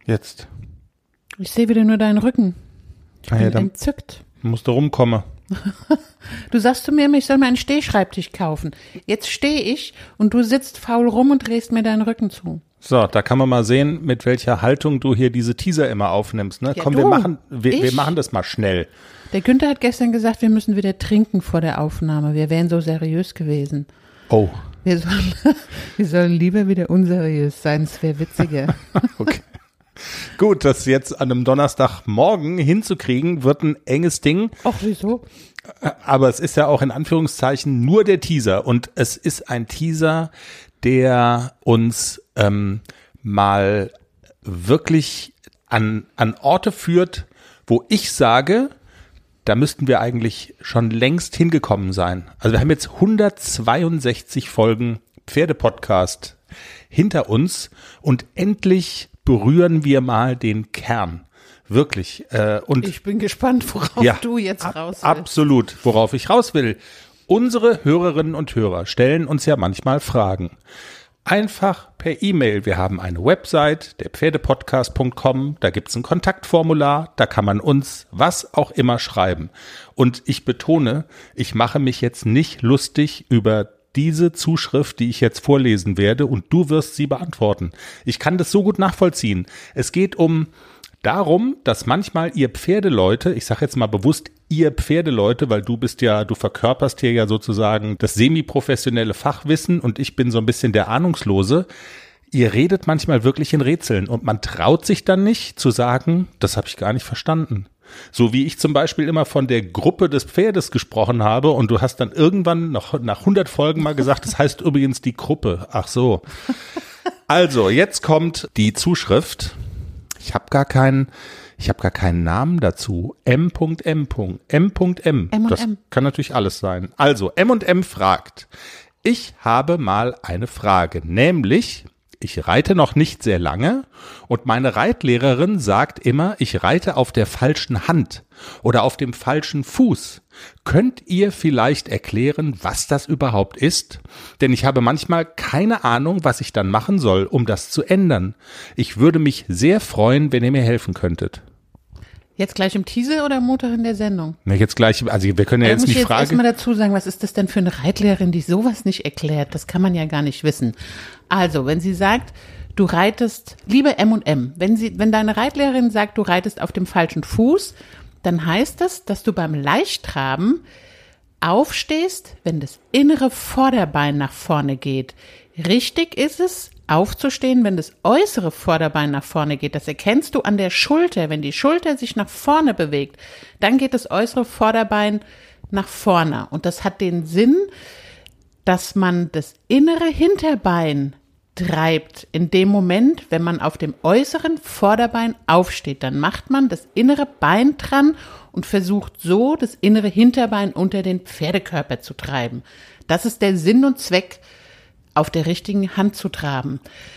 Jetzt. Ich sehe wieder nur deinen Rücken. Ich bin Dann entzückt. musst du rumkommen. Du sagst zu mir, ich soll mir einen Stehschreibtisch kaufen. Jetzt stehe ich und du sitzt faul rum und drehst mir deinen Rücken zu. So, da kann man mal sehen, mit welcher Haltung du hier diese Teaser immer aufnimmst. Ne? Ja, Komm, wir machen das mal schnell. Der Günther hat gestern gesagt, wir müssen wieder trinken vor der Aufnahme. Wir wären so seriös gewesen. Oh. Wir sollen lieber wieder unseriös sein, es wäre witziger. Okay. Gut, das jetzt an einem Donnerstagmorgen hinzukriegen, wird ein enges Ding. Ach, wieso? Aber es ist ja auch in Anführungszeichen nur der Teaser. Und es ist ein Teaser, der uns mal wirklich an Orte führt, wo ich sage, da müssten wir eigentlich schon längst hingekommen sein. Also wir haben jetzt 162 Folgen Pferdepodcast hinter uns und endlich berühren wir mal den Kern. Wirklich. Und ich bin gespannt, worauf du jetzt raus willst. Absolut, worauf ich raus will. Unsere Hörerinnen und Hörer stellen uns ja manchmal Fragen. Einfach per E-Mail. Wir haben eine Website, der Pferdepodcast.com, da gibt's ein Kontaktformular, da kann man uns was auch immer schreiben. Und ich betone, ich mache mich jetzt nicht lustig über diese Zuschrift, die ich jetzt vorlesen werde, und du wirst sie beantworten. Ich kann das so gut nachvollziehen. Es geht darum, dass manchmal ihr Pferdeleute, ich sage jetzt mal bewusst ihr Pferdeleute, weil du verkörperst hier ja sozusagen das semi-professionelle Fachwissen und ich bin so ein bisschen der Ahnungslose. Ihr redet manchmal wirklich in Rätseln und man traut sich dann nicht zu sagen, das habe ich gar nicht verstanden. So wie ich zum Beispiel immer von der Gruppe des Pferdes gesprochen habe und du hast dann irgendwann nach 100 Folgen mal gesagt, das heißt übrigens die Gruppe. Ach so. Also, jetzt kommt die Zuschrift. Ich habe gar keinen Namen dazu. M.M. Das kann natürlich alles sein. Also, M&M fragt. Ich habe mal eine Frage, nämlich, ich reite noch nicht sehr lange und meine Reitlehrerin sagt immer, ich reite auf der falschen Hand oder auf dem falschen Fuß. Könnt ihr vielleicht erklären, was das überhaupt ist? Denn ich habe manchmal keine Ahnung, was ich dann machen soll, um das zu ändern. Ich würde mich sehr freuen, wenn ihr mir helfen könntet. Jetzt gleich im Teaser oder am Montag in der Sendung? Na, jetzt gleich, also wir können ja jetzt nicht fragen. Ich muss jetzt erstmal dazu sagen, was ist das denn für eine Reitlehrerin, die sowas nicht erklärt? Das kann man ja gar nicht wissen. Also, wenn sie sagt, du reitest, liebe M&M, wenn deine Reitlehrerin sagt, du reitest auf dem falschen Fuß, dann heißt das, dass du beim Leichttraben aufstehst, wenn das innere Vorderbein nach vorne geht. Richtig ist es, aufzustehen, wenn das äußere Vorderbein nach vorne geht. Das erkennst du an der Schulter. Wenn die Schulter sich nach vorne bewegt, dann geht das äußere Vorderbein nach vorne. Und das hat den Sinn, dass man das innere Hinterbein treibt. In dem Moment, wenn man auf dem äußeren Vorderbein aufsteht, dann macht man das innere Bein dran und versucht so, das innere Hinterbein unter den Pferdekörper zu treiben. Das ist der Sinn und Zweck, auf der richtigen Hand zu traben.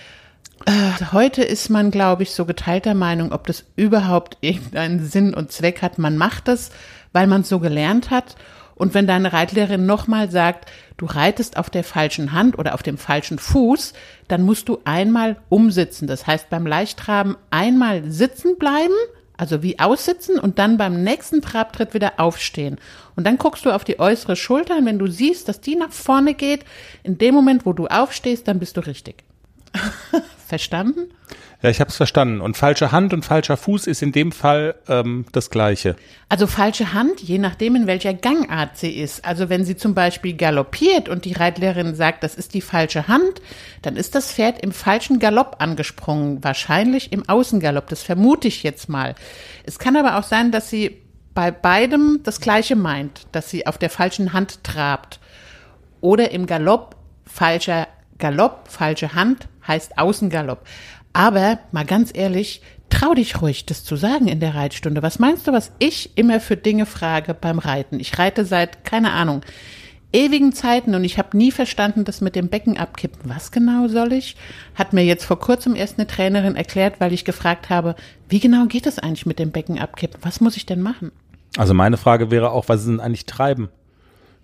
Heute ist man, glaube ich, so geteilter Meinung, ob das überhaupt irgendeinen Sinn und Zweck hat. Man macht das, weil man es so gelernt hat. Und wenn deine Reitlehrerin nochmal sagt, du reitest auf der falschen Hand oder auf dem falschen Fuß, dann musst du einmal umsitzen. Das heißt, beim Leichttraben einmal sitzen bleiben, also wie aussitzen und dann beim nächsten Trabtritt wieder aufstehen. Und dann guckst du auf die äußere Schulter und wenn du siehst, dass die nach vorne geht, in dem Moment, wo du aufstehst, dann bist du richtig. Verstanden? Ja, ich habe es verstanden. Und falsche Hand und falscher Fuß ist in dem Fall das Gleiche. Also falsche Hand, je nachdem, in welcher Gangart sie ist. Also wenn sie zum Beispiel galoppiert und die Reitlehrerin sagt, das ist die falsche Hand, dann ist das Pferd im falschen Galopp angesprungen. Wahrscheinlich im Außengalopp, das vermute ich jetzt mal. Es kann aber auch sein, dass sie bei beidem das Gleiche meint, dass sie auf der falschen Hand trabt. Oder im Galopp, falscher Galopp, falsche Hand heißt Außengalopp. Aber mal ganz ehrlich, trau dich ruhig, das zu sagen in der Reitstunde. Was meinst du, was ich immer für Dinge frage beim Reiten? Ich reite seit, keine Ahnung, ewigen Zeiten und ich habe nie verstanden, das mit dem Becken abkippen. Was genau soll ich? Hat mir jetzt vor kurzem erst eine Trainerin erklärt, weil ich gefragt habe, wie genau geht es eigentlich mit dem Becken abkippen? Was muss ich denn machen? Also meine Frage wäre auch, was ist denn eigentlich Treiben?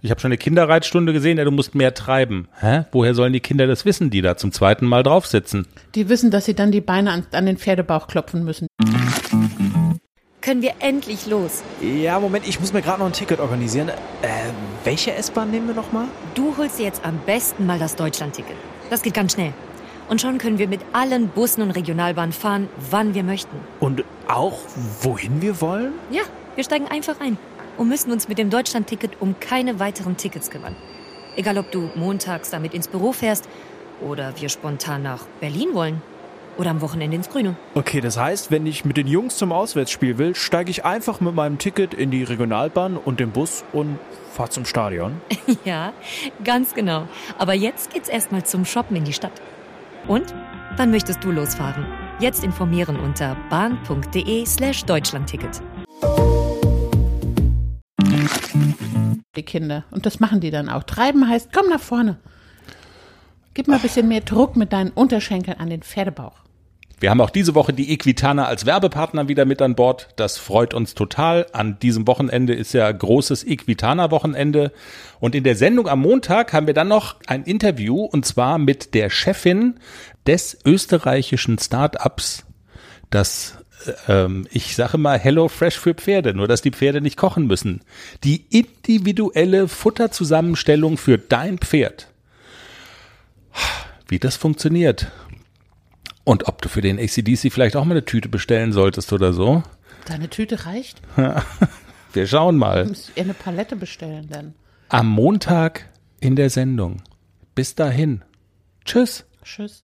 Ich habe schon eine Kinderreitstunde gesehen, ja, du musst mehr treiben. Hä? Woher sollen die Kinder das wissen, die da zum zweiten Mal drauf sitzen? Die wissen, dass sie dann die Beine an den Pferdebauch klopfen müssen. Können wir endlich los? Ja, Moment, ich muss mir gerade noch ein Ticket organisieren. Welche S-Bahn nehmen wir nochmal? Du holst dir jetzt am besten mal das Deutschland-Ticket. Das geht ganz schnell. Und schon können wir mit allen Bussen und Regionalbahnen fahren, wann wir möchten. Und auch, wohin wir wollen? Ja, wir steigen einfach ein und müssen uns mit dem Deutschland-Ticket um keine weiteren Tickets kümmern. Egal, ob du montags damit ins Büro fährst oder wir spontan nach Berlin wollen oder am Wochenende ins Grüne. Okay, das heißt, wenn ich mit den Jungs zum Auswärtsspiel will, steige ich einfach mit meinem Ticket in die Regionalbahn und den Bus und fahre zum Stadion. Ja, ganz genau. Aber jetzt geht's erstmal zum Shoppen in die Stadt. Und? Wann möchtest du losfahren? Jetzt informieren unter bahn.de/Deutschlandticket. Die Kinder. Und das machen die dann auch. Treiben heißt, komm nach vorne. Gib mal ein bisschen mehr Druck mit deinen Unterschenkeln an den Pferdebauch. Wir haben auch diese Woche die Equitana als Werbepartner wieder mit an Bord. Das freut uns total. An diesem Wochenende ist ja großes Equitana-Wochenende. Und in der Sendung am Montag haben wir dann noch ein Interview, und zwar mit der Chefin des österreichischen Start-ups, das ich sage mal Hello Fresh für Pferde, nur dass die Pferde nicht kochen müssen. Die individuelle Futterzusammenstellung für dein Pferd. Wie das funktioniert. Und ob du für den AC/DC vielleicht auch mal eine Tüte bestellen solltest oder so. Deine Tüte reicht? Wir schauen mal. Du musst eher eine Palette bestellen dann. Am Montag in der Sendung. Bis dahin. Tschüss. Tschüss.